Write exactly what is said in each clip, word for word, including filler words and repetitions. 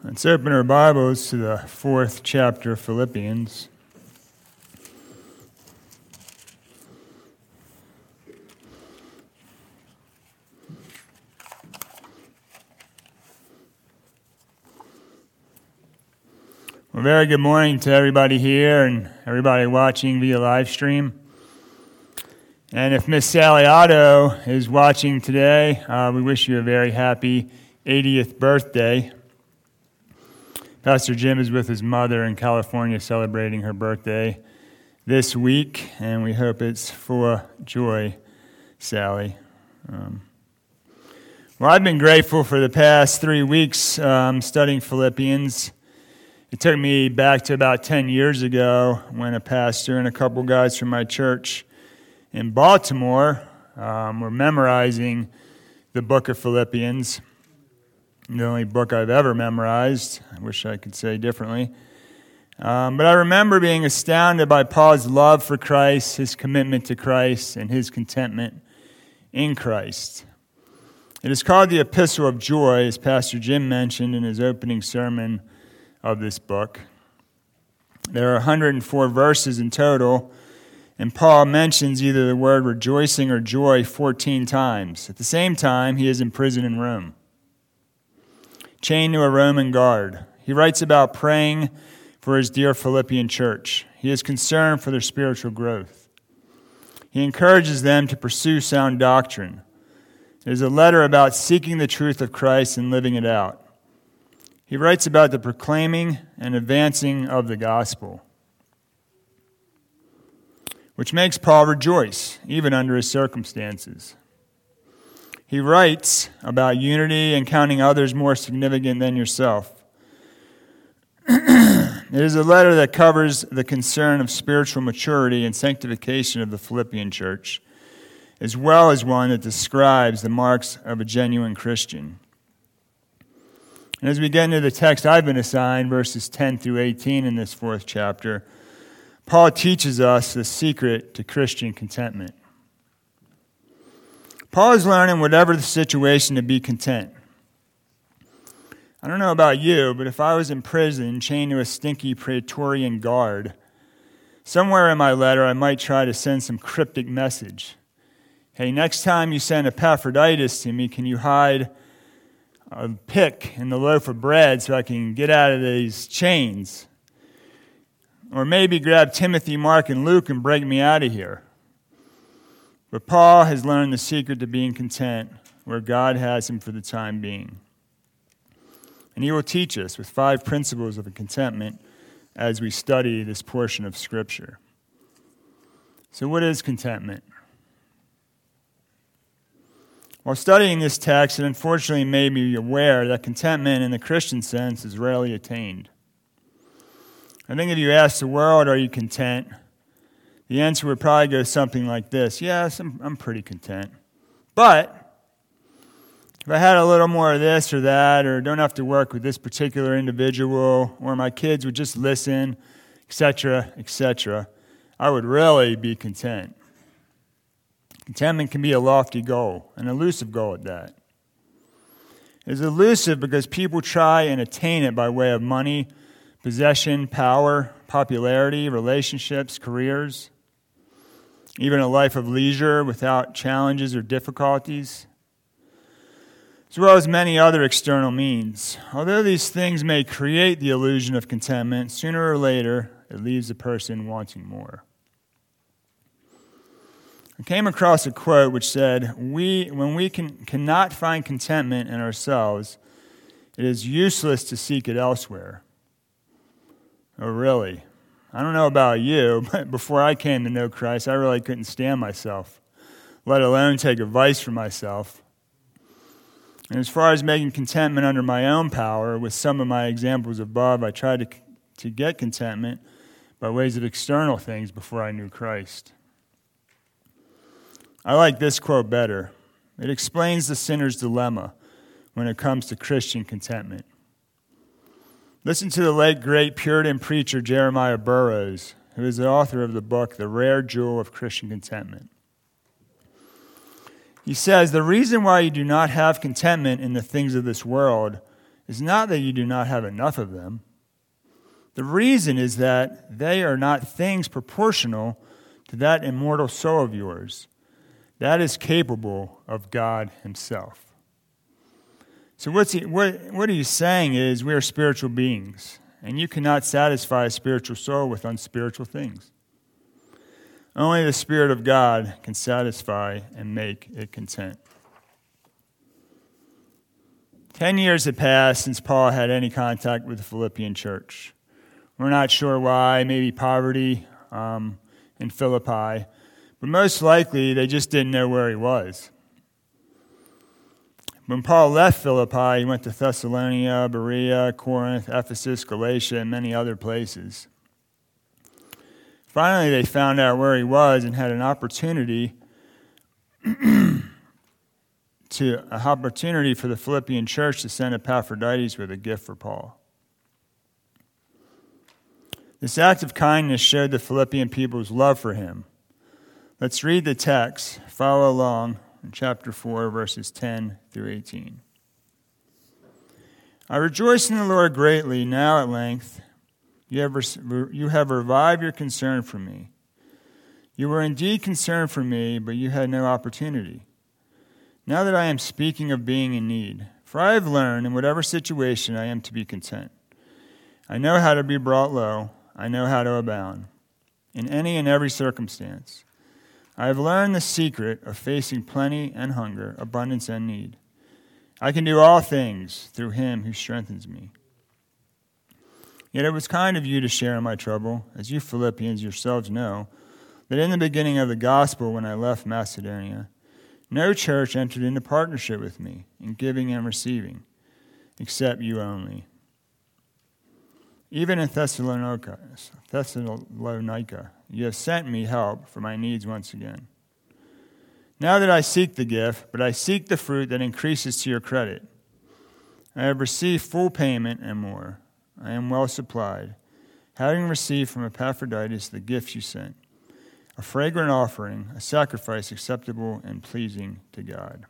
Let's open our Bibles to the fourth chapter of Philippians. Well, very good morning to everybody here and everybody watching via live stream. And if Miss Sally Otto is watching today, uh, we wish you a very happy eightieth birthday. Pastor Jim is with his mother in California celebrating her birthday this week, and we hope it's full of joy, Sally. Um, well, I've been grateful for the past three weeks um, studying Philippians. It took me back to about ten years ago when a pastor and a couple guys from my church in Baltimore um, were memorizing the book of Philippians. The only book I've ever memorized. I wish I could say differently. Um, but I remember being astounded by Paul's love for Christ, his commitment to Christ, and his contentment in Christ. It is called the Epistle of Joy, as Pastor Jim mentioned in his opening sermon of this book. There are one hundred four verses in total, and Paul mentions either the word rejoicing or joy fourteen times. At the same time, he is in prison in Rome, chained to a Roman guard. He writes about praying for his dear Philippian church. He is concerned for their spiritual growth. He encourages them to pursue sound doctrine. It is a letter about seeking the truth of Christ and living it out. He writes about the proclaiming and advancing of the gospel, which makes Paul rejoice, even under his circumstances. He writes about unity and counting others more significant than yourself. It is a letter that covers the concern of spiritual maturity and sanctification of the Philippian church, as well as one that describes the marks of a genuine Christian. And as we get into the text I've been assigned, verses ten through eighteen in this fourth chapter, Paul teaches us the secret to Christian contentment. Paul is learning, whatever the situation, to be content. I don't know about you, but if I was in prison, chained to a stinky Praetorian guard, somewhere in my letter I might try to send some cryptic message. Hey, next time you send Epaphroditus to me, can you hide a pick in the loaf of bread so I can get out of these chains? Or maybe grab Timothy, Mark, and Luke and break me out of here. But Paul has learned the secret to being content where God has him for the time being. And he will teach us with five principles of contentment as we study this portion of Scripture. So what is contentment? While studying this text, it unfortunately made me aware that contentment in the Christian sense is rarely attained. I think if you ask the world, are you content? The answer would probably go something like this. Yes, I'm, I'm pretty content. But if I had a little more of this or that, or don't have to work with this particular individual, or my kids would just listen, et cetera, et cetera, I would really be content. Contentment can be a lofty goal, an elusive goal at that. It's elusive because people try and attain it by way of money, possession, power, popularity, relationships, careers, even a life of leisure without challenges or difficulties, as well as many other external means. Although these things may create the illusion of contentment, sooner or later it leaves a person wanting more. I came across a quote which said, "We, when we can, cannot find contentment in ourselves, it is useless to seek it elsewhere." Oh, really? I don't know about you, but before I came to know Christ, I really couldn't stand myself, let alone take advice from myself. And as far as making contentment under my own power, with some of my examples above, I tried to, to get contentment by ways of external things before I knew Christ. I like this quote better. It explains the sinner's dilemma when it comes to Christian contentment. Listen to the late, great Puritan preacher Jeremiah Burroughs, who is the author of the book, The Rare Jewel of Christian Contentment. He says, "The reason why you do not have contentment in the things of this world is not that you do not have enough of them. The reason is that they are not things proportional to that immortal soul of yours that is capable of God himself. So what's he, what, what he's saying is we are spiritual beings, and you cannot satisfy a spiritual soul with unspiritual things. Only the Spirit of God can satisfy and make it content. Ten years had passed since Paul had any contact with the Philippian church. We're not sure why, maybe poverty um, in Philippi, but most likely they just didn't know where he was. When Paul left Philippi, he went to Thessalonica, Berea, Corinth, Ephesus, Galatia, and many other places. Finally, they found out where he was and had an opportunity to an opportunity for the Philippian church to send Epaphroditus with a gift for Paul. This act of kindness showed the Philippian people's love for him. Let's read the text. Follow along in chapter four, verses ten through eighteen. I rejoice in the Lord greatly now at length. You have, you have revived your concern for me. You were indeed concerned for me, but you had no opportunity. Now that I am speaking of being in need, for I have learned in whatever situation I am to be content. I know how to be brought low. I know how to abound. In any and every circumstance, I have learned the secret of facing plenty and hunger, abundance and need. I can do all things through him who strengthens me. Yet it was kind of you to share in my trouble, as you Philippians yourselves know, that in the beginning of the gospel, when I left Macedonia, no church entered into partnership with me in giving and receiving, except you only. Even in Thessalonica, Thessalonica, you have sent me help for my needs once again. Now that I seek the gift, but I seek the fruit that increases to your credit. I have received full payment and more. I am well supplied, having received from Epaphroditus the gifts you sent, a fragrant offering, a sacrifice acceptable and pleasing to God.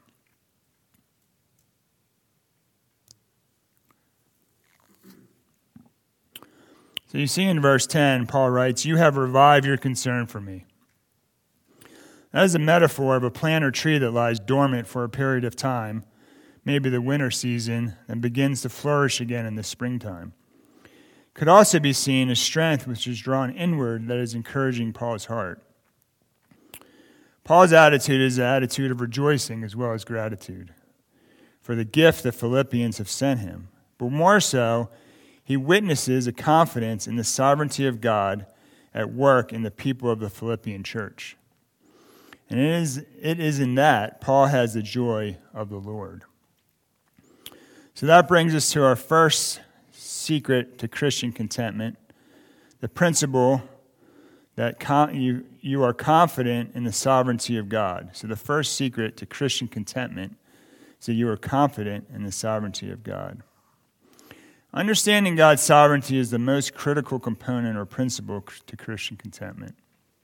So you see in verse ten, Paul writes, you have revived your concern for me. That is a metaphor of a plant or tree that lies dormant for a period of time, maybe the winter season, and begins to flourish again in the springtime. Could also be seen as strength which is drawn inward that is encouraging Paul's heart. Paul's attitude is an attitude of rejoicing as well as gratitude for the gift the Philippians have sent him. But more so, he witnesses a confidence in the sovereignty of God at work in the people of the Philippian church. And it is, it is in that Paul has the joy of the Lord. So that brings us to our first secret to Christian contentment, the principle that con- you, you are confident in the sovereignty of God. So the first secret to Christian contentment is that you are confident in the sovereignty of God. Understanding God's sovereignty is the most critical component or principle to Christian contentment.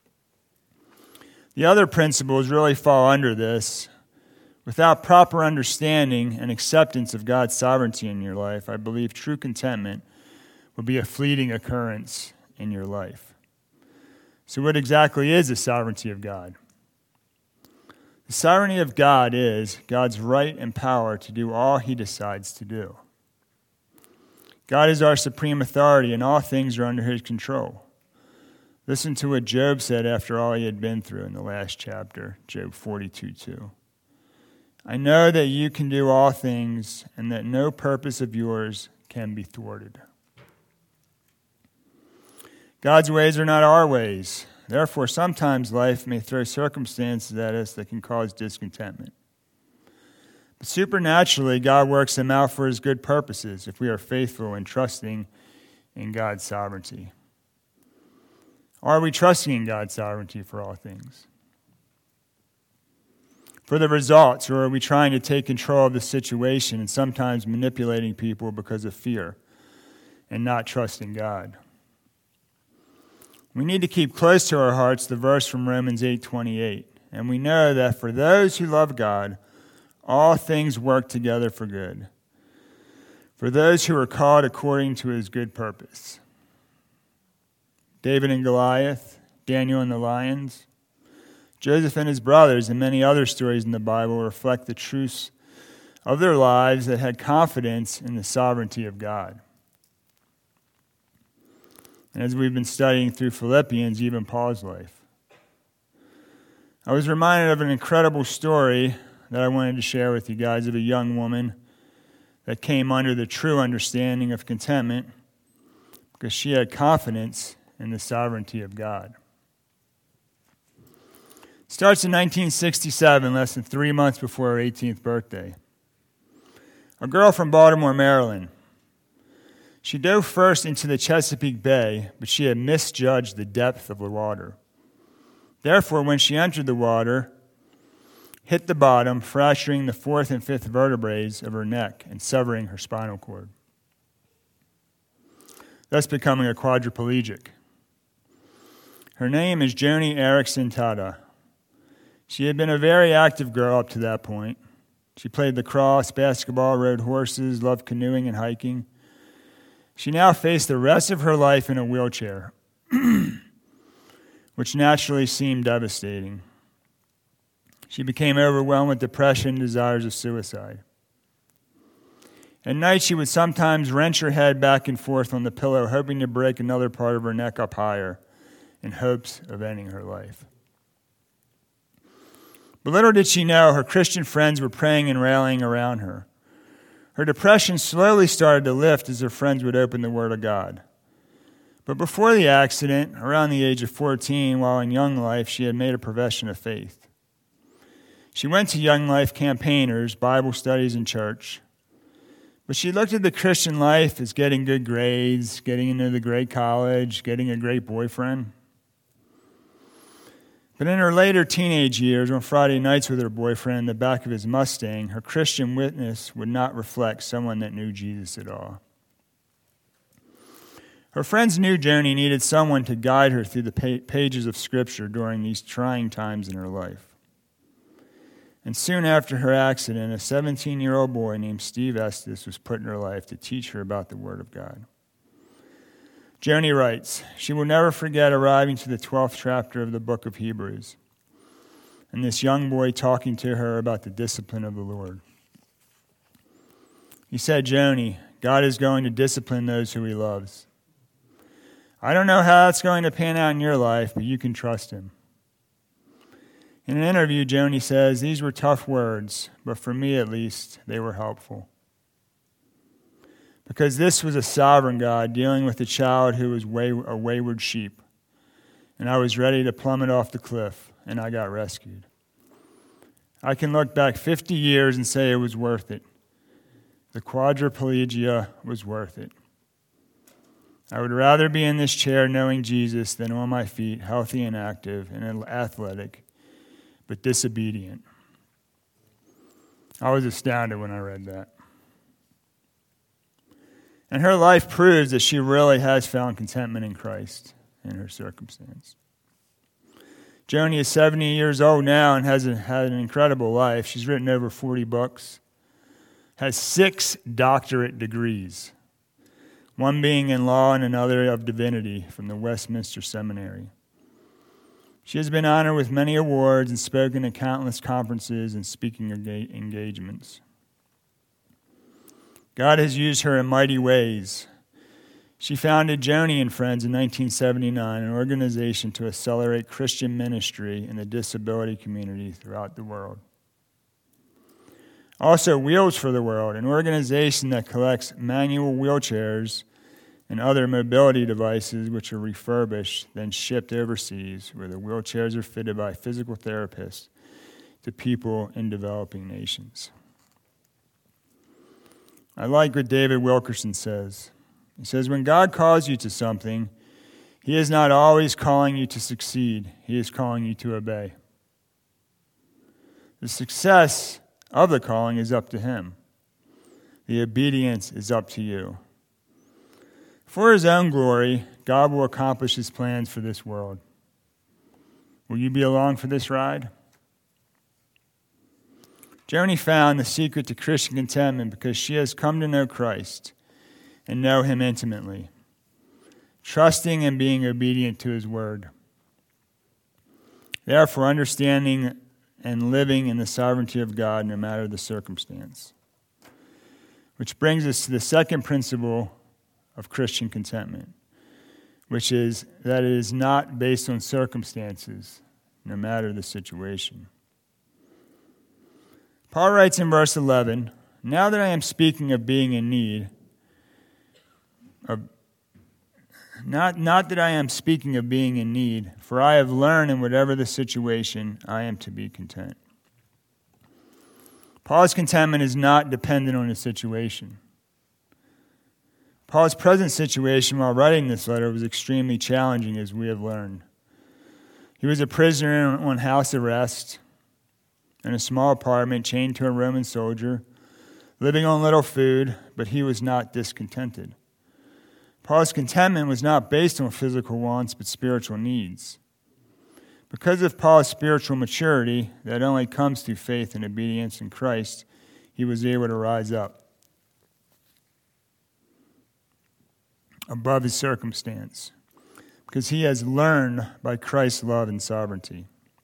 The other principles really fall under this. Without proper understanding and acceptance of God's sovereignty in your life, I believe true contentment will be a fleeting occurrence in your life. So what exactly is the sovereignty of God? The sovereignty of God is God's right and power to do all he decides to do. God is our supreme authority, and all things are under his control. Listen to what Job said after all he had been through in the last chapter, Job forty-two two. I know that you can do all things, and that no purpose of yours can be thwarted. God's ways are not our ways. Therefore, sometimes life may throw circumstances at us that can cause discontentment. But supernaturally, God works them out for his good purposes if we are faithful and trusting in God's sovereignty. Are we trusting in God's sovereignty for all things? For the results, or are we trying to take control of the situation and sometimes manipulating people because of fear and not trusting God? We need to keep close to our hearts the verse from Romans eight twenty-eight. And we know that for those who love God, all things work together for good. for those who are called according to his good purpose. David and Goliath, Daniel and the lions, Joseph and his brothers, and many other stories in the Bible reflect the truths of their lives that had confidence in the sovereignty of God. And as we've been studying through Philippians, even Paul's life, I was reminded of an incredible story that I wanted to share with you guys of a young woman that came under the true understanding of contentment because she had confidence in the sovereignty of God. It starts in nineteen sixty-seven, less than three months before her eighteenth birthday. A girl from Baltimore, Maryland. She dove first into the Chesapeake Bay, but she had misjudged the depth of the water. Therefore, when she entered the water, hit the bottom, fracturing the fourth and fifth vertebrae of her neck and severing her spinal cord, thus becoming a quadriplegic. Her name is Joni Eareckson Tada. She had been a very active girl up to that point. She played lacrosse, basketball, rode horses, loved canoeing and hiking. She now faced the rest of her life in a wheelchair, which naturally seemed devastating. She became overwhelmed with depression and desires of suicide. At night, she would sometimes wrench her head back and forth on the pillow, hoping to break another part of her neck up higher in hopes of ending her life. But little did she know, her Christian friends were praying and rallying around her. Her depression slowly started to lift as her friends would open the Word of God. But before the accident, around the age of fourteen, while in Young Life, she had made a profession of faith. She went to Young Life campaigners, Bible studies, and church. But she looked at the Christian life as getting good grades, getting into the great college, getting a great boyfriend. But in her later teenage years, on Friday nights with her boyfriend in the back of his Mustang, her Christian witness would not reflect someone that knew Jesus at all. Her friends knew Joni needed someone to guide her through the pages of Scripture during these trying times in her life. And soon after her accident, a seventeen-year-old boy named Steve Estes was put in her life to teach her about the Word of God. Joni writes, she will never forget arriving to the twelfth chapter of the book of Hebrews, and this young boy talking to her about the discipline of the Lord. He said, Joni, God is going to discipline those who he loves. I don't know how it's going to pan out in your life, but you can trust him. In an interview, Joni says, these were tough words, but for me at least, they were helpful. Because this was a sovereign God dealing with a child who was way, a wayward sheep. And I was ready to plummet off the cliff, and I got rescued. I can look back fifty years and say it was worth it. The quadriplegia was worth it. I would rather be in this chair knowing Jesus than on my feet, healthy and active and athletic, but disobedient. I was astounded when I read that. And her life proves that she really has found contentment in Christ in her circumstance. Joni is seventy years old now and has a, had an incredible life. She's written over forty books, has six doctorate degrees, one being in law and another of divinity from the Westminster Seminary. She has been honored with many awards and spoken at countless conferences and speaking engagements. God has used her in mighty ways. She founded Joni and Friends in nineteen seventy-nine, an organization to accelerate Christian ministry in the disability community throughout the world. Also, Wheels for the World, an organization that collects manual wheelchairs and other mobility devices which are refurbished, then shipped overseas, where the wheelchairs are fitted by physical therapists to people in developing nations. I like what David Wilkerson says. He says, when God calls you to something, he is not always calling you to succeed. He is calling you to obey. The success of the calling is up to him. The obedience is up to you. For his own glory, God will accomplish his plans for this world. Will you be along for this ride? Joni found the secret to Christian contentment because she has come to know Christ and know him intimately, trusting and being obedient to his word. Therefore, understanding and living in the sovereignty of God no matter the circumstance. Which brings us to the second principle of Christian contentment, which is that it is not based on circumstances, no matter the situation. Paul writes in verse eleven, "Now that I am speaking of being in need, of, not, not that I am speaking of being in need, for I have learned in whatever the situation, I am to be content." Paul's contentment is not dependent on his situation. Paul's present situation while writing this letter was extremely challenging, as we have learned. He was a prisoner on house arrest in a small apartment chained to a Roman soldier, living on little food, but he was not discontented. Paul's contentment was not based on physical wants, but spiritual needs. Because of Paul's spiritual maturity that only comes through faith and obedience in Christ, he was able to rise up above his circumstance, because he has learned by Christ's love and sovereignty.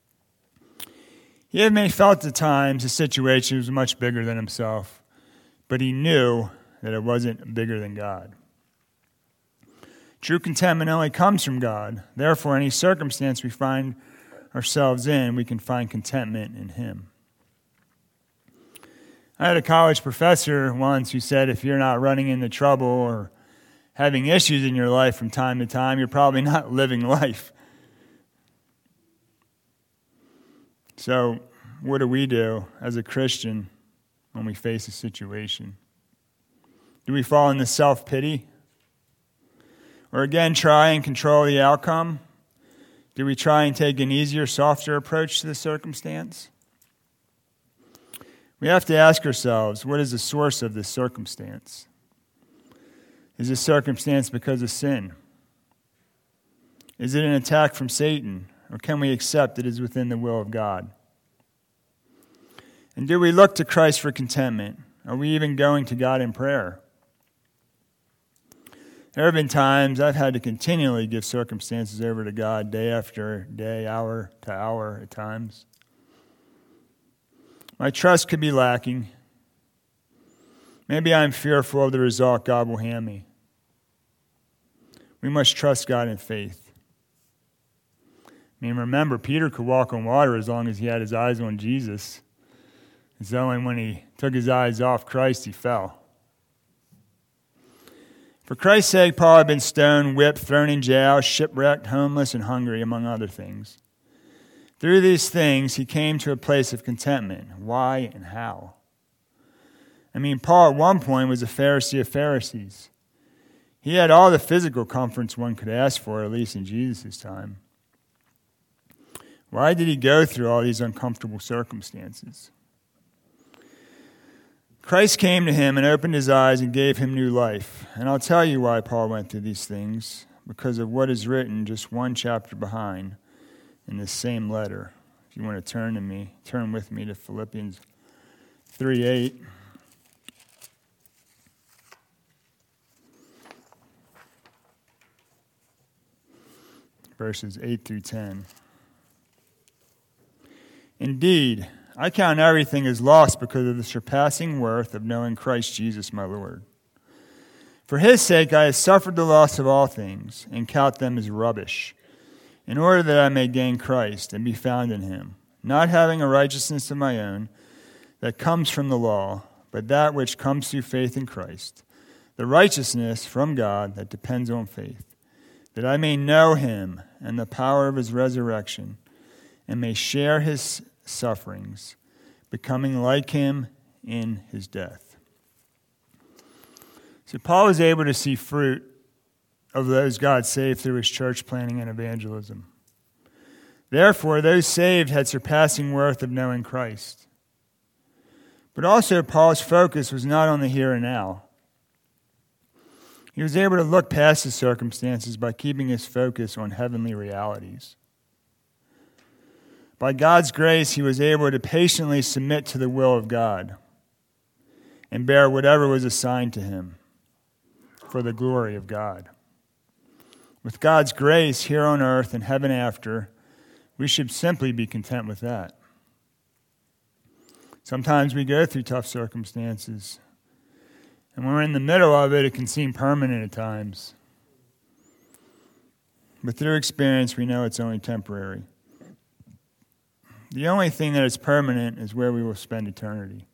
He may have felt at times the situation was much bigger than himself, but he knew that it wasn't bigger than God. True contentment only comes from God. Therefore, any circumstance we find ourselves in, we can find contentment in him. I had a college professor once who said, if you're not running into trouble or having issues in your life from time to time, you're probably not living life. So, what do we do as a Christian when we face a situation? Do we fall into self-pity? Or again, try and control the outcome? Do we try and take an easier, softer approach to the circumstance? We have to ask ourselves, what is the source of this circumstance? Is this circumstance because of sin? Is it an attack from Satan? Or can we accept it as within the will of God? And do we look to Christ for contentment? Are we even going to God in prayer? There have been times I've had to continually give circumstances over to God day after day, hour to hour at times. My trust could be lacking. Maybe I'm fearful of the result God will hand me. We must trust God in faith. I mean, remember, Peter could walk on water as long as he had his eyes on Jesus. It's only when he took his eyes off Christ he fell. For Christ's sake, Paul had been stoned, whipped, thrown in jail, shipwrecked, homeless, and hungry, among other things. Through these things, he came to a place of contentment. Why and how? I mean, Paul at one point was a Pharisee of Pharisees. He had all the physical comforts one could ask for, at least in Jesus' time. Why did he go through all these uncomfortable circumstances? Christ came to him and opened his eyes and gave him new life. And I'll tell you why Paul went through these things, because of what is written just one chapter behind in this same letter. If you want to turn to me, turn with me to Philippians three eight. Verses eight through ten. Indeed, I count everything as lost because of the surpassing worth of knowing Christ Jesus my Lord. For his sake I have suffered the loss of all things, and count them as rubbish, in order that I may gain Christ and be found in him, not having a righteousness of my own that comes from the law, but that which comes through faith in Christ, the righteousness from God that depends on faith, that I may know him and the power of his resurrection, and may share his sufferings, becoming like him in his death. So Paul was able to see fruit of those God saved through his church planting and evangelism. Therefore, those saved had surpassing worth of knowing Christ. But also, Paul's focus was not on the here and now. He was able to look past his circumstances by keeping his focus on heavenly realities. By God's grace, he was able to patiently submit to the will of God and bear whatever was assigned to him for the glory of God. With God's grace here on earth and heaven after, we should simply be content with that. Sometimes we go through tough circumstances, and when we're in the middle of it, it can seem permanent at times. But through experience, we know it's only temporary. The only thing that is permanent is where we will spend eternity.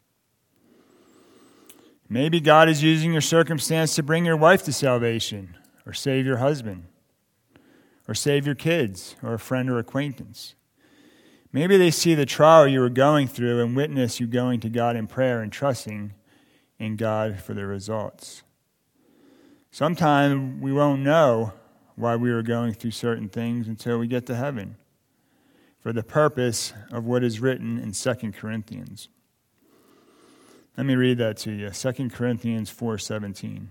Maybe God is using your circumstance to bring your wife to salvation, or save your husband, or save your kids, or a friend or acquaintance. Maybe they see the trial you were going through and witness you going to God in prayer and trusting in God for the results. Sometimes we won't know why we were going through certain things until we get to heaven, for the purpose of what is written in Second Corinthians. Let me read that to you. Second Corinthians four seventeen.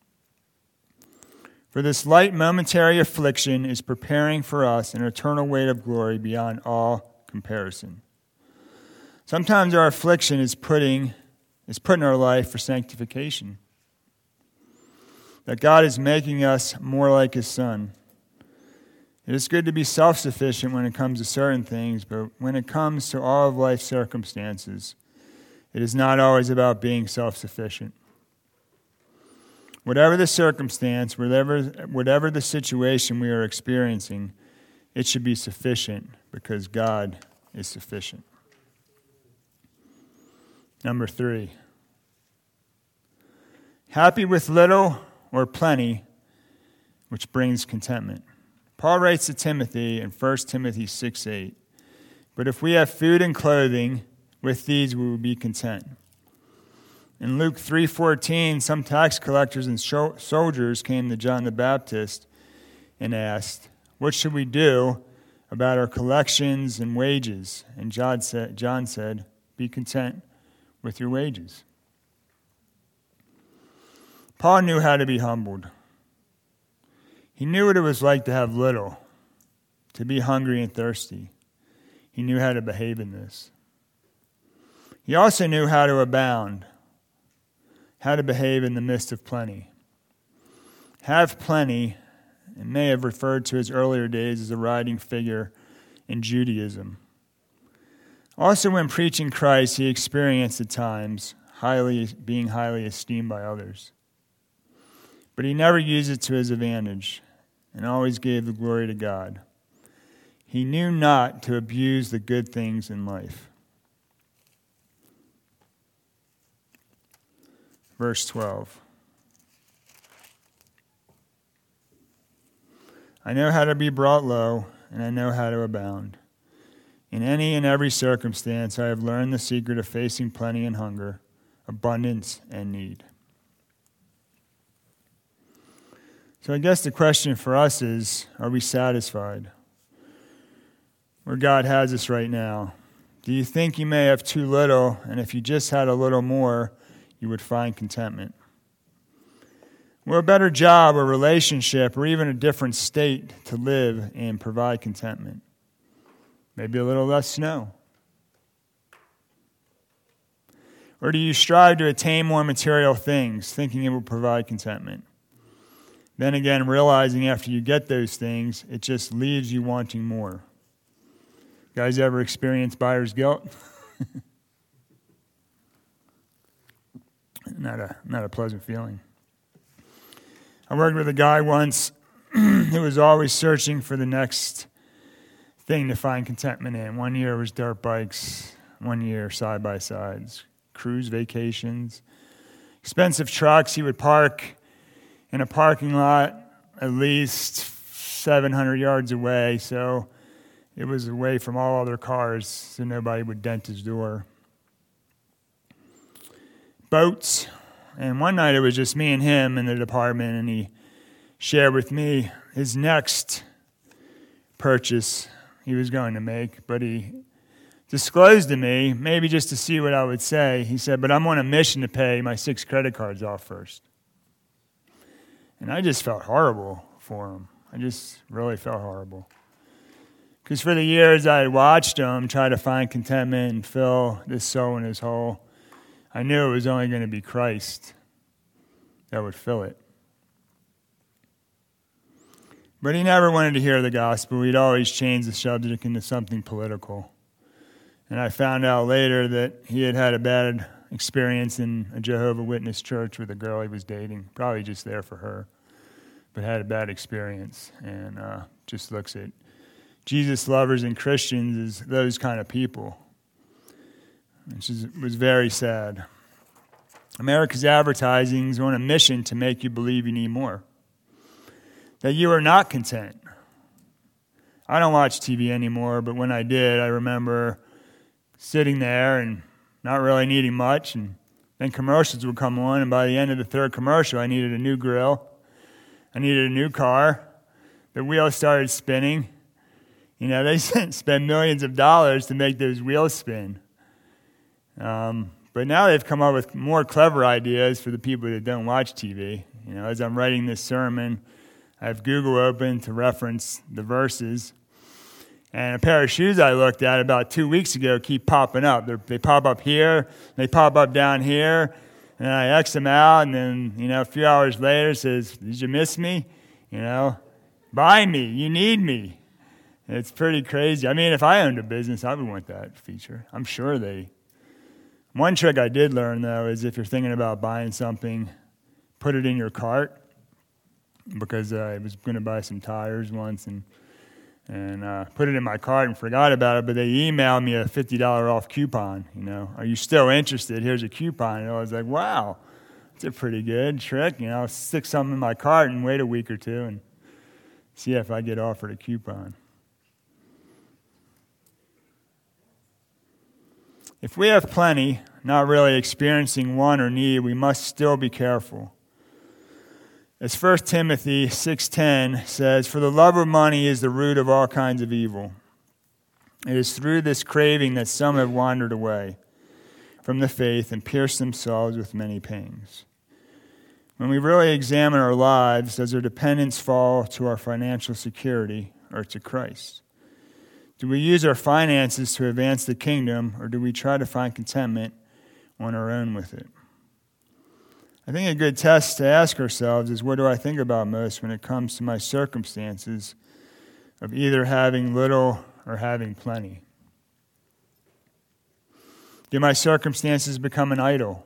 For this light momentary affliction is preparing for us an eternal weight of glory beyond all comparison. Sometimes our affliction is putting is put in our life for sanctification. That God is making us more like his Son. It is good to be self-sufficient when it comes to certain things, but when it comes to all of life's circumstances, it is not always about being self-sufficient. Whatever the circumstance, whatever, whatever the situation we are experiencing, it should be sufficient because God is sufficient. Number three, happy with little or plenty, which brings contentment. Paul writes to Timothy in First Timothy six eight, but if we have food and clothing, with these we will be content. In Luke three fourteen, some tax collectors and soldiers came to John the Baptist and asked, what should we do about our collections and wages? And John said, John said, be content with your wages. Paul knew how to be humbled. He knew what it was like to have little, to be hungry and thirsty. He knew how to behave in this. He also knew how to abound, how to behave in the midst of plenty. Have plenty, and may have referred to his earlier days as a riding figure in Judaism. Also, when preaching Christ, he experienced at times highly being highly esteemed by others. But he never used it to his advantage and always gave the glory to God. He knew not to abuse the good things in life. Verse twelve. I know how to be brought low, and I know how to abound. In any and every circumstance, I have learned the secret of facing plenty and hunger, abundance and need. So I guess the question for us is, are we satisfied where God has us right now? Do you think you may have too little, and if you just had a little more, you would find contentment? Or a better job or relationship or even a different state to live and provide contentment? Maybe a little less snow. Or do you strive to attain more material things, thinking it will provide contentment? Then again, realizing after you get those things, it just leaves you wanting more. You guys ever experience buyer's guilt? not a not a pleasant feeling. I worked with a guy once who was always searching for the next thing to find contentment in. One year it was dirt bikes, one year side-by-sides, cruise vacations, expensive trucks. He would park in a parking lot at least seven hundred yards away, so it was away from all other cars so nobody would dent his door. Boats. And one night it was just me and him in the department, and he shared with me his next purchase he was going to make, but he disclosed to me, maybe just to see what I would say, he said, but I'm on a mission to pay my six credit cards off first. And I just felt horrible for him. I just really felt horrible. Because for the years I had watched him try to find contentment and fill this soul in his hole, I knew it was only going to be Christ that would fill it. But he never wanted to hear the gospel. He'd always change the subject into something political. And I found out later that he had had a bad experience in a Jehovah's Witness church with a girl he was dating, probably just there for her, but had a bad experience, and uh, just looks at Jesus lovers and Christians as those kind of people, which is, was very sad. America's advertising is on a mission to make you believe you need more, that you are not content. I don't watch T V anymore, but when I did, I remember sitting there and not really needing much, and then commercials would come on, and by the end of the third commercial, I needed a new grill, I needed a new car, the wheels started spinning. You know, they spend millions of dollars to make those wheels spin. Um, but now they've come up with more clever ideas for the people that don't watch T V. You know, as I'm writing this sermon, I have Google open to reference the verses. And a pair of shoes I looked at about two weeks ago keep popping up. They're, they pop up here, they pop up down here, and I X them out, and then, you know, a few hours later it says, did you miss me? You know, buy me, you need me. It's pretty crazy. I mean, if I owned a business, I would want that feature. I'm sure they... One trick I did learn, though, is if you're thinking about buying something, put it in your cart, because uh, I was going to buy some tires once, and and uh, put it in my cart and forgot about it, but they emailed me a fifty dollars off coupon, you know. Are you still interested? Here's a coupon. And I was like, wow, that's a pretty good trick. You know, I'll stick something in my cart and wait a week or two and see if I get offered a coupon. If we have plenty, not really experiencing want or need, we must still be careful. As First Timothy six ten says, for the love of money is the root of all kinds of evil. It is through this craving that some have wandered away from the faith and pierced themselves with many pangs. When we really examine our lives, does our dependence fall to our financial security or to Christ? Do we use our finances to advance the kingdom, or do we try to find contentment on our own with it? I think a good test to ask ourselves is, what do I think about most when it comes to my circumstances of either having little or having plenty? Do my circumstances become an idol?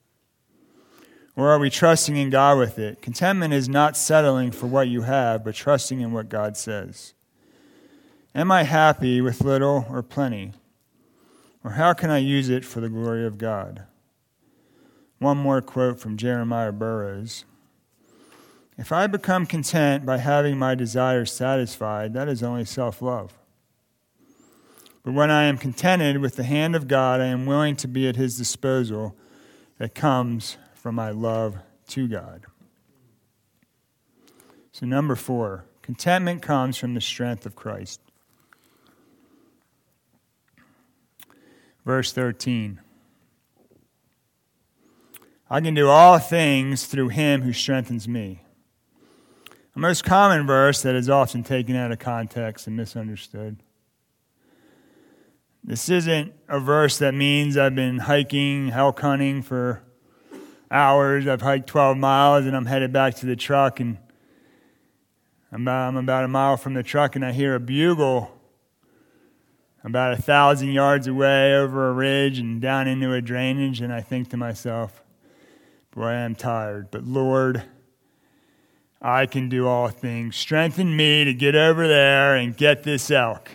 Or are we trusting in God with it? Contentment is not settling for what you have, but trusting in what God says. Am I happy with little or plenty? Or how can I use it for the glory of God? One more quote from Jeremiah Burroughs. If I become content by having my desires satisfied, that is only self-love. But when I am contented with the hand of God, I am willing to be at his disposal that comes from my love to God. So number four, contentment comes from the strength of Christ. Verse thirteen. I can do all things through him who strengthens me. A most common verse that is often taken out of context and misunderstood. This isn't a verse that means I've been hiking, elk hunting for hours. I've hiked twelve miles and I'm headed back to the truck, and I'm about, I'm about a mile from the truck and I hear a bugle about a thousand yards away over a ridge and down into a drainage, and I think to myself, boy, I am tired, but Lord, I can do all things. Strengthen me to get over there and get this elk.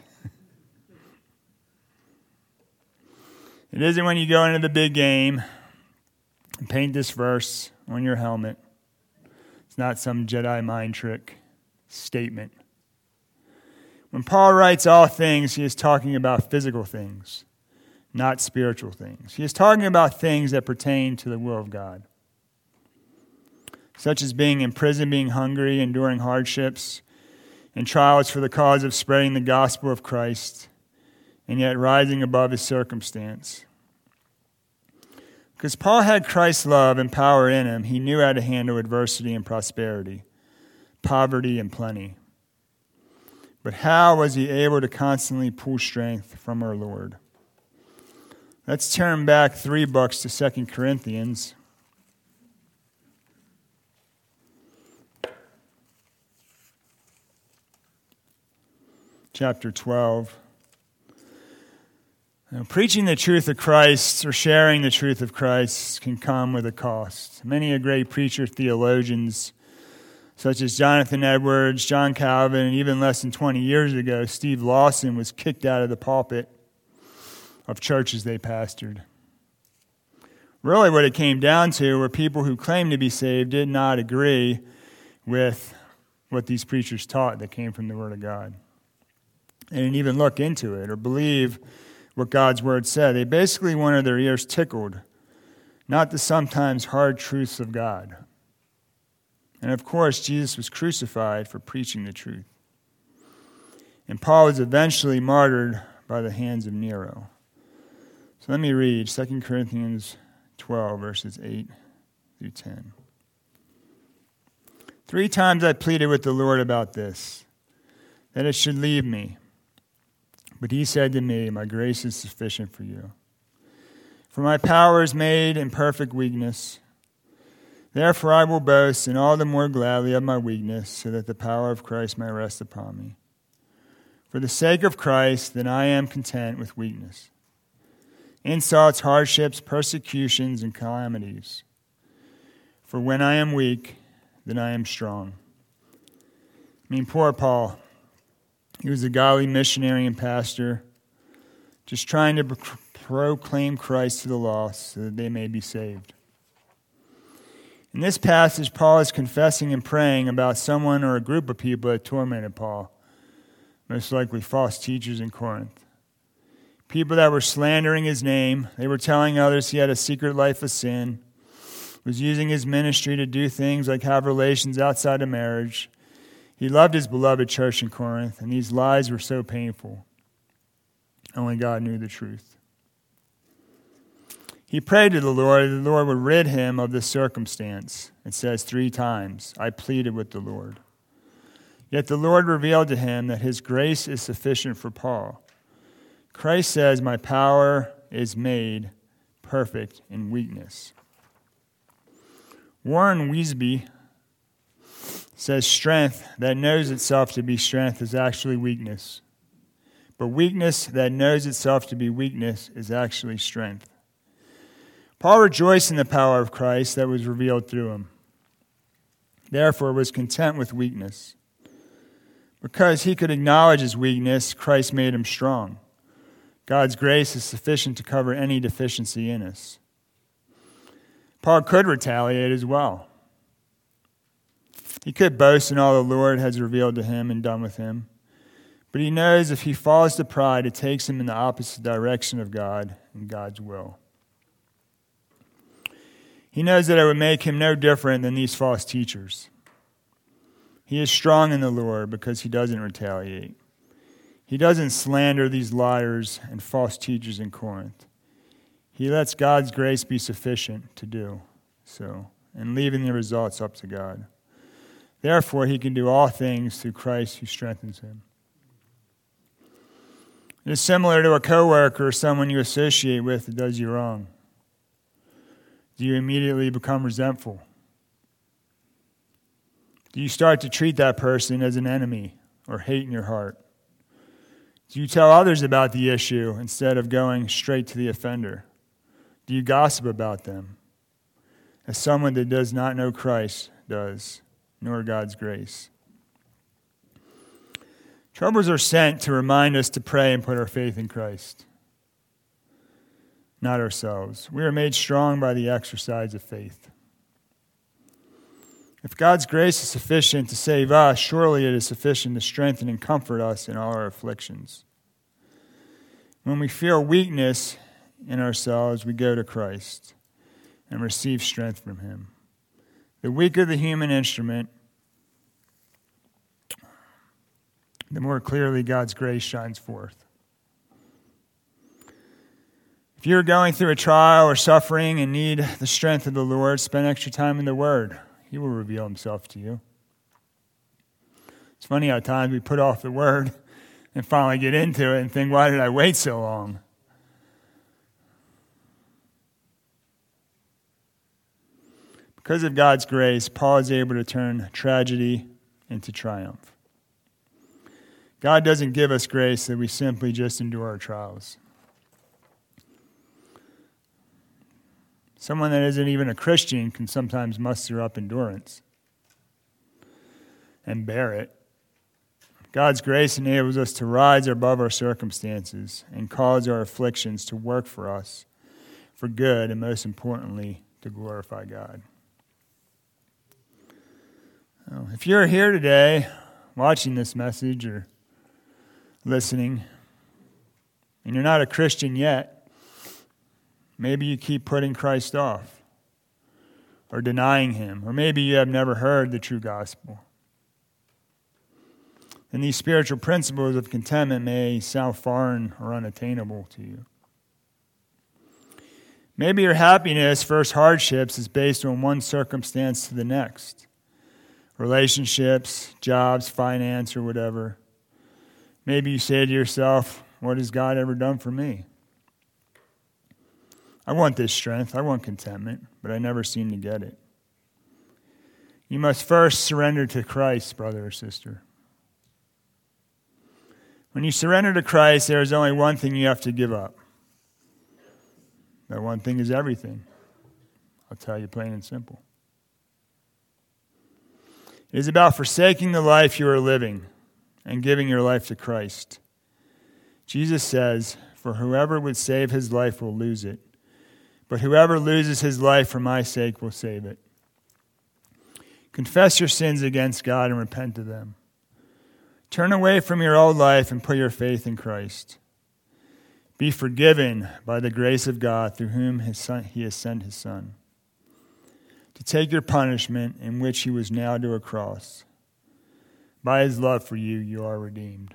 It isn't when you go into the big game and paint this verse on your helmet. It's not some Jedi mind trick statement. When Paul writes all things, he is talking about physical things, not spiritual things. He is talking about things that pertain to the will of God, such as being in prison, being hungry, enduring hardships and trials for the cause of spreading the gospel of Christ, and yet rising above his circumstance. Because Paul had Christ's love and power in him, he knew how to handle adversity and prosperity, poverty and plenty. But how was he able to constantly pull strength from our Lord? Let's turn back three books to Second Corinthians. Chapter twelve. Now, preaching the truth of Christ or sharing the truth of Christ can come with a cost. Many a great preacher, theologians, such as Jonathan Edwards, John Calvin, and even less than twenty years ago, Steve Lawson, was kicked out of the pulpit of churches they pastored. Really what it came down to were people who claimed to be saved did not agree with what these preachers taught that came from the Word of God. They didn't even look into it or believe what God's Word said. They basically wanted their ears tickled, not the sometimes hard truths of God. And of course, Jesus was crucified for preaching the truth. And Paul was eventually martyred by the hands of Nero. So let me read Second Corinthians twelve, verses eight through ten. Three times I pleaded with the Lord about this, that it should leave me. But he said to me, my grace is sufficient for you. For my power is made in perfect weakness. Therefore I will boast, and all the more gladly of my weakness, so that the power of Christ may rest upon me. For the sake of Christ, then I am content with weakness, insults, hardships, persecutions, and calamities. For when I am weak, then I am strong. I mean, poor Paul. He was a godly missionary and pastor, just trying to proclaim Christ to the lost so that they may be saved. In this passage, Paul is confessing and praying about someone or a group of people that tormented Paul, most likely false teachers in Corinth. People that were slandering his name. They were telling others he had a secret life of sin, was using his ministry to do things like have relations outside of marriage. He loved his beloved church in Corinth, and these lies were so painful. Only God knew the truth. He prayed to the Lord that the Lord would rid him of this circumstance. It says three times, I pleaded with the Lord. Yet the Lord revealed to him that his grace is sufficient for Paul. Christ says, my power is made perfect in weakness. Warren Wiersbe says strength that knows itself to be strength is actually weakness. But weakness that knows itself to be weakness is actually strength. Paul rejoiced in the power of Christ that was revealed through him. Therefore was content with weakness. Because he could acknowledge his weakness, Christ made him strong. God's grace is sufficient to cover any deficiency in us. Paul could retaliate as well. He could boast in all the Lord has revealed to him and done with him. But he knows if he falls to pride, it takes him in the opposite direction of God and God's will. He knows that it would make him no different than these false teachers. He is strong in the Lord because he doesn't retaliate. He doesn't slander these liars and false teachers in Corinth. He lets God's grace be sufficient to do so, and leaving the results up to God. Therefore, he can do all things through Christ who strengthens him. It is similar to a coworker or someone you associate with that does you wrong. Do you immediately become resentful? Do you start to treat that person as an enemy or hate in your heart? Do you tell others about the issue instead of going straight to the offender? Do you gossip about them, as someone that does not know Christ does, nor God's grace? Troubles are sent to remind us to pray and put our faith in Christ, not ourselves. We are made strong by the exercise of faith. If God's grace is sufficient to save us, surely it is sufficient to strengthen and comfort us in all our afflictions. When we feel weakness in ourselves, we go to Christ and receive strength from him. The weaker the human instrument, the more clearly God's grace shines forth. If you're going through a trial or suffering and need the strength of the Lord, spend extra time in the Word. He will reveal himself to you. It's funny how times we put off the word and finally get into it and think, why did I wait so long? Because of God's grace, Paul is able to turn tragedy into triumph. God doesn't give us grace that we simply just endure our trials. Someone that isn't even a Christian can sometimes muster up endurance and bear it. God's grace enables us to rise above our circumstances and cause our afflictions to work for us for good, and most importantly, to glorify God. If you're here today watching this message or listening, and you're not a Christian yet, maybe you keep putting Christ off or denying him, or maybe you have never heard the true gospel. And these spiritual principles of contentment may sound foreign or unattainable to you. Maybe your happiness versus hardships is based on one circumstance to the next. Relationships, jobs, finance, or whatever. Maybe you say to yourself, what has God ever done for me? I want this strength, I want contentment, but I never seem to get it. You must first surrender to Christ, brother or sister. When you surrender to Christ, there is only one thing you have to give up. That one thing is everything. I'll tell you plain and simple. It is about forsaking the life you are living and giving your life to Christ. Jesus says, "For whoever would save his life will lose it, but whoever loses his life for my sake will save it." Confess your sins against God and repent of them. Turn away from your old life and put your faith in Christ. Be forgiven by the grace of God through whom his son, he has sent his Son to take your punishment in which he was nailed to a cross. By his love for you, you are redeemed.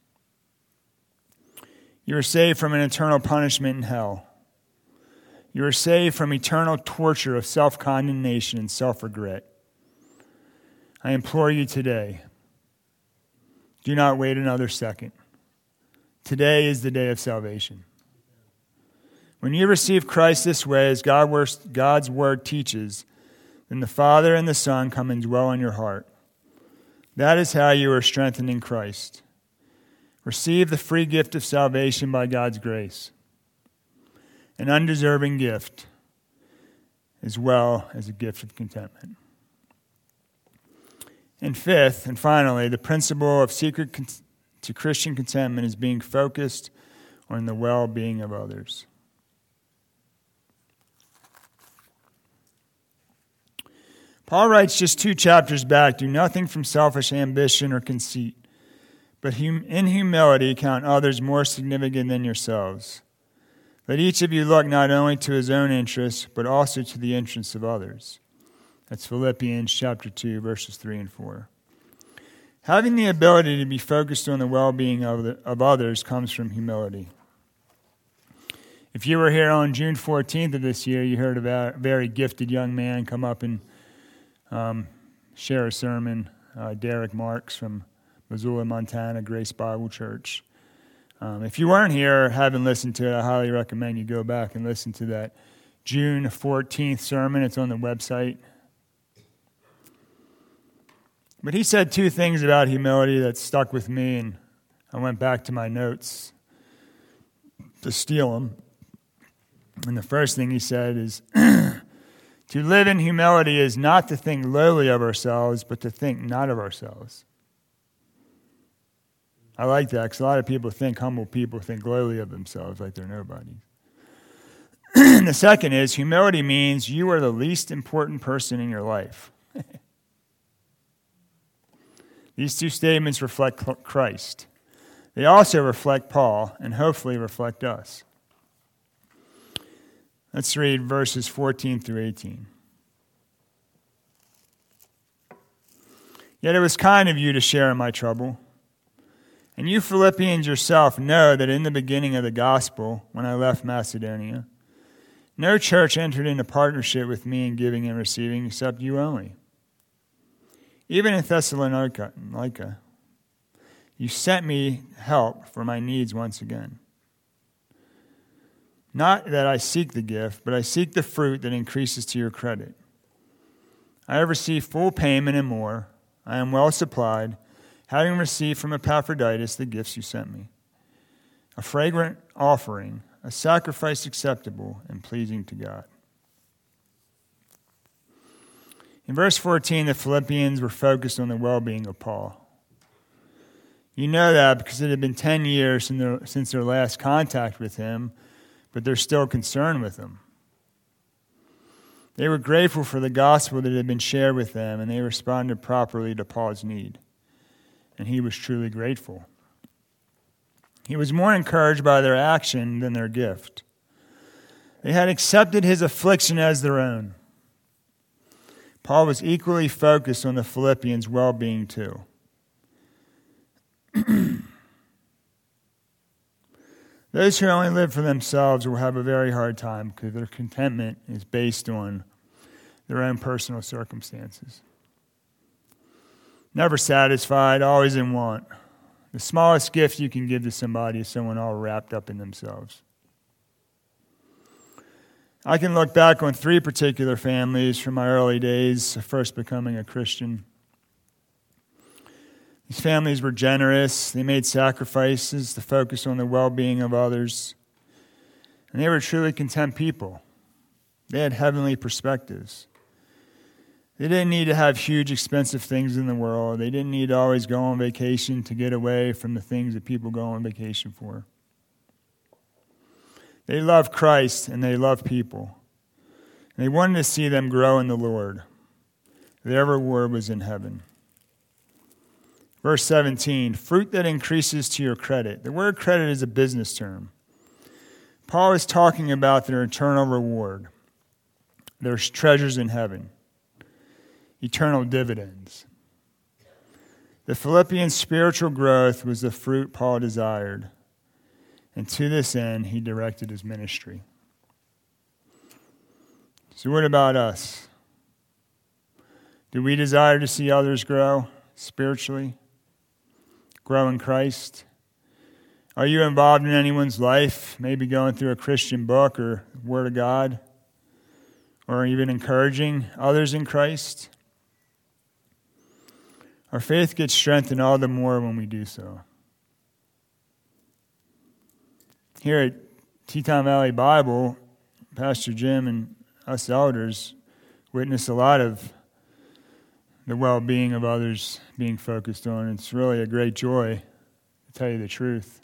You are saved from an eternal punishment in hell. You are saved from eternal torture of self-condemnation and self-regret. I implore you today, do not wait another second. Today is the day of salvation. When you receive Christ this way, as God's word teaches, then the Father and the Son come and dwell in your heart. That is how you are strengthened in Christ. Receive the free gift of salvation by God's grace, an undeserving gift, as well as a gift of contentment. And fifth, and finally, the principle of secret con- to Christian contentment is being focused on the well-being of others. Paul writes just two chapters back, "Do nothing from selfish ambition or conceit, but hum- in humility count others more significant than yourselves. Let each of you look not only to his own interests, but also to the interests of others." That's Philippians chapter two, verses three and four. Having the ability to be focused on the well-being of, the, of others comes from humility. If you were here on June fourteenth of this year, you heard about a very gifted young man come up and um, share a sermon, uh, Derek Marks from Missoula, Montana, Grace Bible Church. Um, if you weren't here or haven't listened to it, I highly recommend you go back and listen to that June fourteenth sermon. It's on the website. But he said two things about humility that stuck with me, and I went back to my notes to steal them. And the first thing he said is, to live in humility is not to think lowly of ourselves, but to think not of ourselves. I like that, because a lot of people think, humble people think lowly of themselves, like they're nobodies. The second is, humility means you are the least important person in your life. These two statements reflect Christ. They also reflect Paul, and hopefully reflect us. Let's read verses fourteen through eighteen. "Yet it was kind of you to share in my trouble. And you Philippians yourself know that in the beginning of the gospel, when I left Macedonia, no church entered into partnership with me in giving and receiving except you only. Even in Thessalonica, You sent me help for my needs once again. Not that I seek the gift, but I seek the fruit that increases to your credit. I have received full payment and more. I am well supplied, having received from Epaphroditus the gifts you sent me, a fragrant offering, a sacrifice acceptable and pleasing to God. In verse fourteen, the Philippians were focused on the well-being of Paul. You know that because it had been ten years since their last contact with him, but they're still concerned with him. They were grateful for the gospel that had been shared with them, and they responded properly to Paul's need. And he was truly grateful. He was more encouraged by their action than their gift. They had accepted his affliction as their own. Paul was equally focused on the Philippians' well-being too. Those who only live for themselves will have a very hard time because their contentment is based on their own personal circumstances. Never satisfied, always in want. The smallest gift you can give to somebody is someone all wrapped up in themselves. I can look back on three particular families from my early days of first becoming a Christian. These families were generous. They made sacrifices to focus on the well-being of others. And they were truly content people. They had heavenly perspectives. They didn't need to have huge, expensive things in the world. They didn't need to always go on vacation to get away from the things that people go on vacation for. They loved Christ and they loved people. And they wanted to see them grow in the Lord. Their reward was in heaven. Verse seventeen, fruit that increases to your credit. The word credit is a business term. Paul is talking about their eternal reward. There's treasures in heaven. Eternal dividends. The Philippians' spiritual growth was the fruit Paul desired. And to this end, he directed his ministry. So what about us? Do we desire to see others grow spiritually? Grow in Christ? Are you involved in anyone's life, maybe going through a Christian book or Word of God, or even encouraging others in Christ? Our faith gets strengthened all the more when we do so. Here at Teton Valley Bible, Pastor Jim and us elders witness a lot of the well-being of others being focused on. It's really a great joy, to tell you the truth.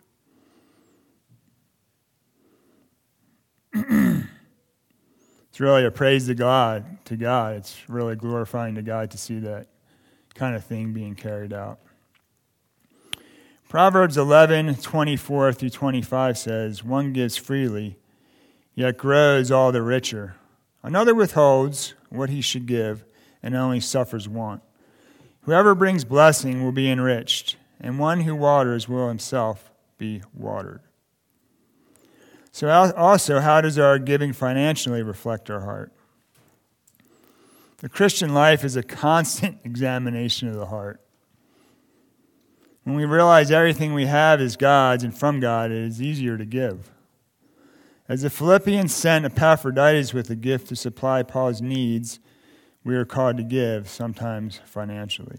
It's really a praise to God, to God. It's really glorifying to God to see that kind of thing being carried out. Proverbs eleven, twenty-four through twenty-five says, one gives freely, yet grows all the richer. Another withholds what he should give, and only suffers want. Whoever brings blessing will be enriched, and one who waters will himself be watered. So also, how does our giving financially reflect our heart? The Christian life is a constant examination of the heart. When we realize everything we have is God's and from God, it is easier to give. As the Philippians sent Epaphroditus with a gift to supply Paul's needs, we are called to give, sometimes financially.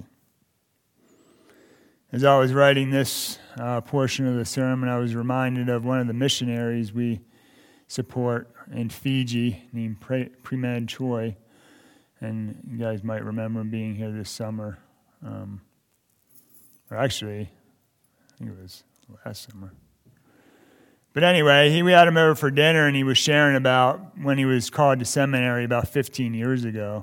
As I was writing this uh, portion of the sermon, I was reminded of one of the missionaries we support in Fiji named Pre- Premed Choi. And you guys might remember him being here this summer. Um, or actually, I think it was last summer. But anyway, he, we had him over for dinner, and he was sharing about when he was called to seminary about fifteen years ago.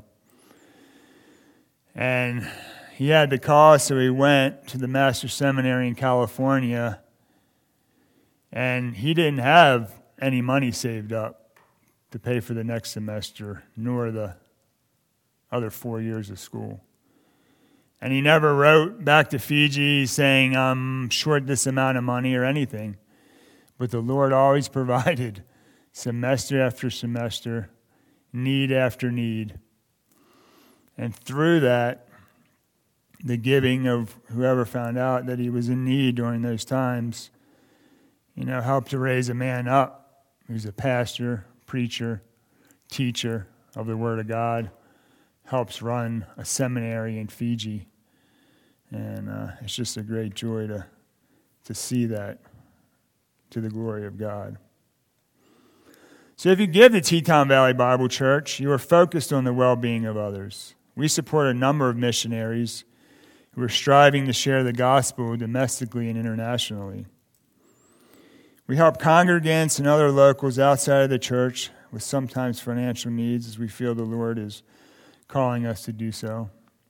And he had the call, so he went to the Master's Seminary in California, and he didn't have any money saved up to pay for the next semester, nor the other four years of school. And he never wrote back to Fiji saying, I'm short this amount of money or anything. But the Lord always provided semester after semester, need after need. And through that, the giving of whoever found out that he was in need during those times, you know, helped to raise a man up who's a pastor, preacher, teacher of the Word of God, helps run a seminary in Fiji. And uh, it's just a great joy to, to see that to the glory of God. So if you give to Teton Valley Bible Church, you are focused on the well-being of others. We support a number of missionaries who are striving to share the gospel domestically and internationally. We help congregants and other locals outside of the church with sometimes financial needs as we feel the Lord is calling us to do so.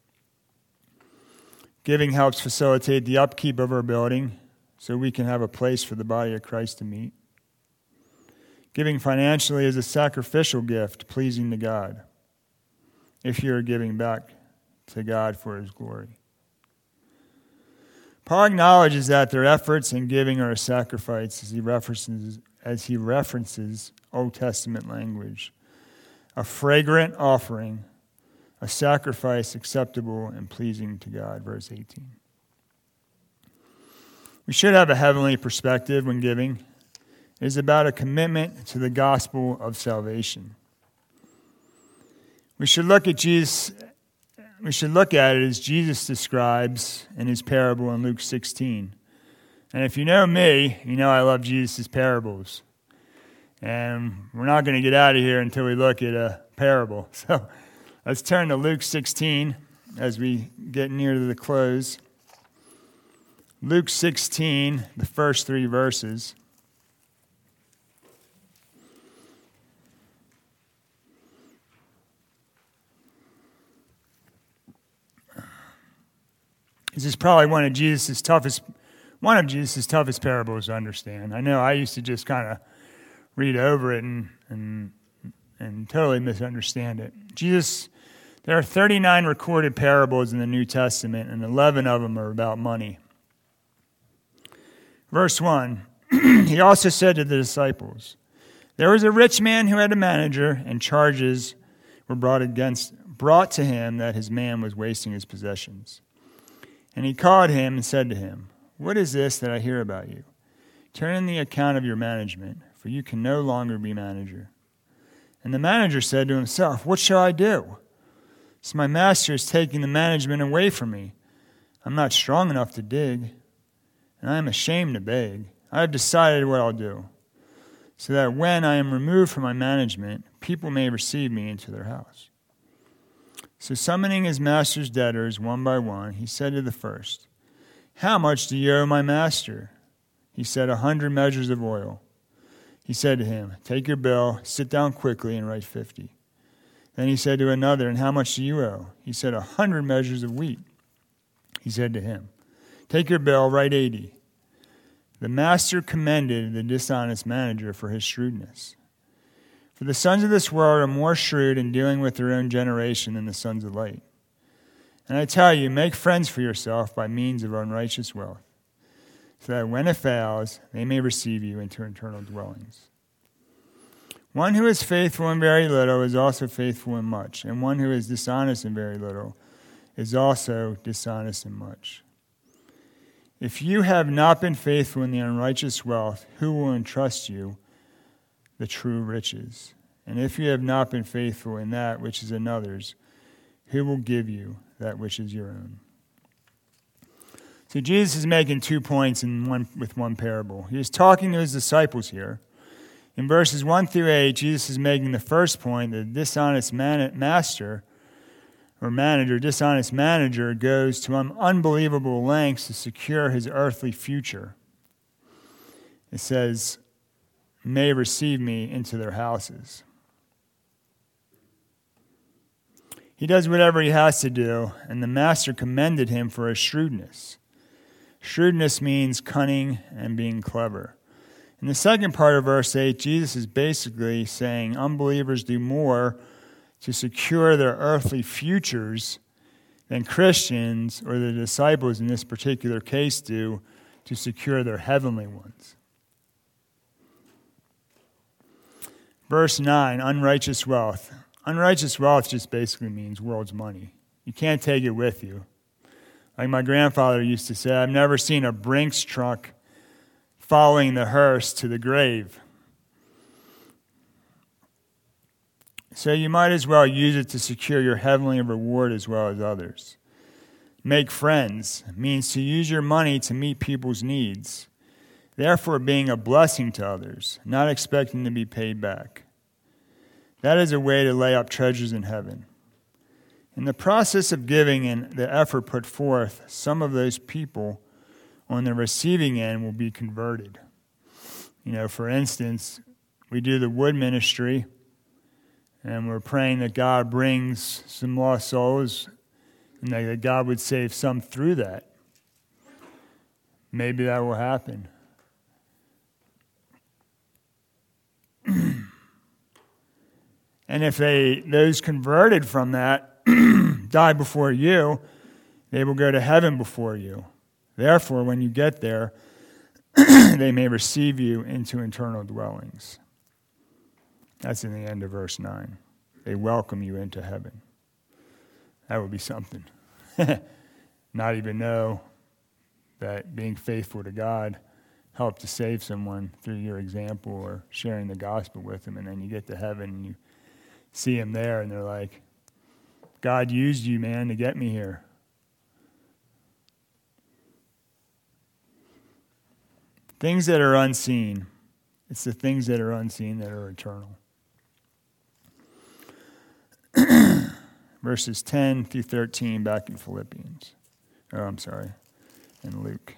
Giving helps facilitate the upkeep of our building so we can have a place for the body of Christ to meet. Giving financially is a sacrificial gift pleasing to God if you are giving back to God for His glory. Paul acknowledges that their efforts in giving are a sacrifice as he references, as he references Old Testament language. A fragrant offering, a sacrifice acceptable and pleasing to God, verse eighteen. We should have a heavenly perspective when giving. It is about a commitment to the gospel of salvation. We should look at Jesus. We should look at it as Jesus describes in his parable in Luke sixteen. And if you know me, you know I love Jesus' parables. And we're not going to get out of here until we look at a parable. So let's turn to Luke sixteen as we get near to the close. Luke sixteen, the first three verses. This is probably one of Jesus' toughest, one of Jesus' toughest parables to understand. I know I used to just kind of read over it and, and and totally misunderstand it. Jesus, there are thirty-nine recorded parables in the New Testament, and eleven of them are about money. Verse one, he also said to the disciples, "There was a rich man who had a manager, and charges were brought against brought to him that his man was wasting his possessions. And he called him and said to him, 'What is this that I hear about you? Turn in the account of your management, for you can no longer be manager.' And the manager said to himself, 'What shall I do? So my master is taking the management away from me. I'm not strong enough to dig, and I am ashamed to beg. I have decided what I'll do, so that when I am removed from my management, people may receive me into their house.' So summoning his master's debtors one by one, he said to the first, 'How much do you owe my master?' He said, a hundred measures of oil. He said to him, 'Take your bill, sit down quickly, and write fifty.' Then he said to another, 'And how much do you owe?' He said, a hundred measures of wheat. He said to him, 'Take your bill, write eighty.' The master commended the dishonest manager for his shrewdness. For the sons of this world are more shrewd in dealing with their own generation than the sons of light. And I tell you, make friends for yourself by means of unrighteous wealth, so that when it fails, they may receive you into eternal dwellings. One who is faithful in very little is also faithful in much, and one who is dishonest in very little is also dishonest in much. If you have not been faithful in the unrighteous wealth, who will entrust you the true riches? And if you have not been faithful in that which is another's, who will give you that which is your own?" So Jesus is making two points in one with one parable. He is talking to his disciples here. In verses one through eight, Jesus is making the first point that the dishonest man- master or manager, dishonest manager goes to unbelievable lengths to secure his earthly future. It says, "may receive me into their houses." He does whatever he has to do, and the master commended him for his shrewdness. Shrewdness means cunning and being clever. In the second part of verse eight, Jesus is basically saying unbelievers do more to secure their earthly futures than Christians, or the disciples in this particular case, do to secure their heavenly ones. Verse nine, unrighteous wealth. Unrighteous wealth just basically means world's money. You can't take it with you. Like my grandfather used to say, I've never seen a Brinks truck following the hearse to the grave. So you might as well use it to secure your heavenly reward as well as others. Make friends means to use your money to meet people's needs, therefore being a blessing to others, not expecting to be paid back. That is a way to lay up treasures in heaven. In the process of giving and the effort put forth, some of those people on the receiving end will be converted. You know, for instance, we do the wood ministry, and we're praying that God brings some lost souls and that God would save some through that. Maybe that will happen. And if they those converted from that die before you, they will go to heaven before you. Therefore, when you get there, they may receive you into eternal dwellings. That's in the end of verse nine. They welcome you into heaven. That would be something. Not even know that being faithful to God helped to save someone through your example or sharing the gospel with them, and then you get to heaven and you see them there and they're like, God used you, man, to get me here. Things that are unseen. It's the things that are unseen that are eternal. Verses ten through thirteen back in Philippians. Oh, I'm sorry, in Luke.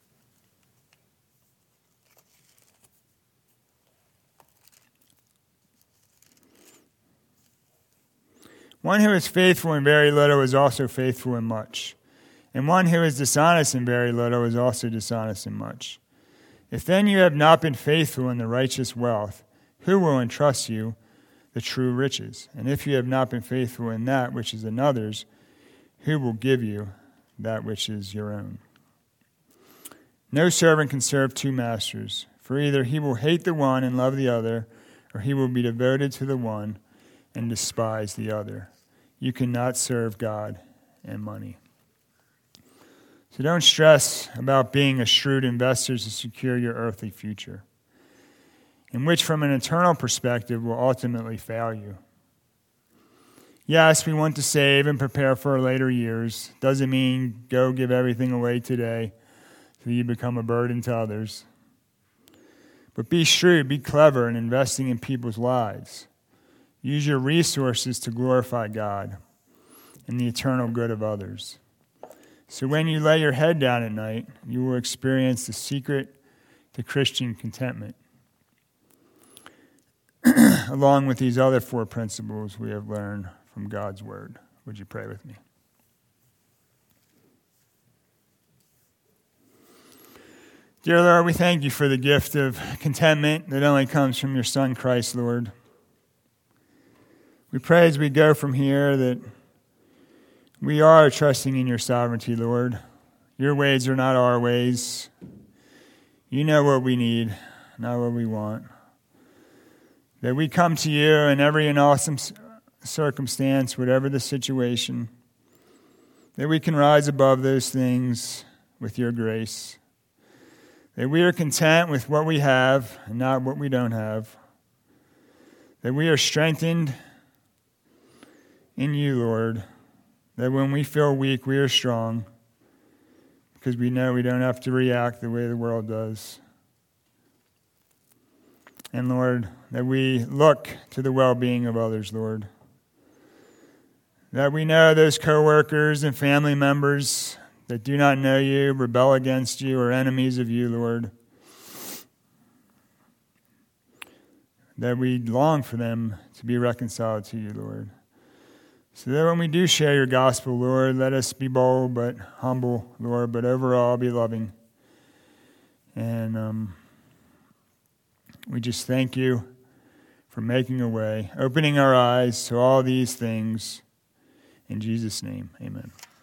One who is faithful in very little is also faithful in much. And one who is dishonest in very little is also dishonest in much. If then you have not been faithful in the righteous wealth, who will entrust you the true riches? And if you have not been faithful in that which is another's, who will give you that which is your own? No servant can serve two masters, for either he will hate the one and love the other, or he will be devoted to the one and despise the other. You cannot serve God and money. So don't stress about being a shrewd investor to secure your earthly future, in which from an eternal perspective will ultimately fail you. Yes, we want to save and prepare for our later years. Doesn't mean go give everything away today so you become a burden to others. But be shrewd, be clever in investing in people's lives. Use your resources to glorify God and the eternal good of others. So when you lay your head down at night, you will experience the secret to Christian contentment, along with these other four principles we have learned from God's Word. Would you pray with me? Dear Lord, we thank you for the gift of contentment that only comes from your Son, Christ, Lord. We pray as we go from here that we are trusting in your sovereignty, Lord. Your ways are not our ways. You know what we need, not what we want. That we come to you in every and awesome circumstance, whatever the situation, that we can rise above those things with your grace. That we are content with what we have and not what we don't have. That we are strengthened in you, Lord. That when we feel weak, we are strong because we know we don't have to react the way the world does. And Lord, that we look to the well-being of others, Lord. That we know those coworkers and family members that do not know you, rebel against you, are enemies of you, Lord. That we long for them to be reconciled to you, Lord. So that when we do share your gospel, Lord, let us be bold but humble, Lord, but overall be loving. And um, we just thank you for making a way, opening our eyes to all these things. In Jesus' name, amen.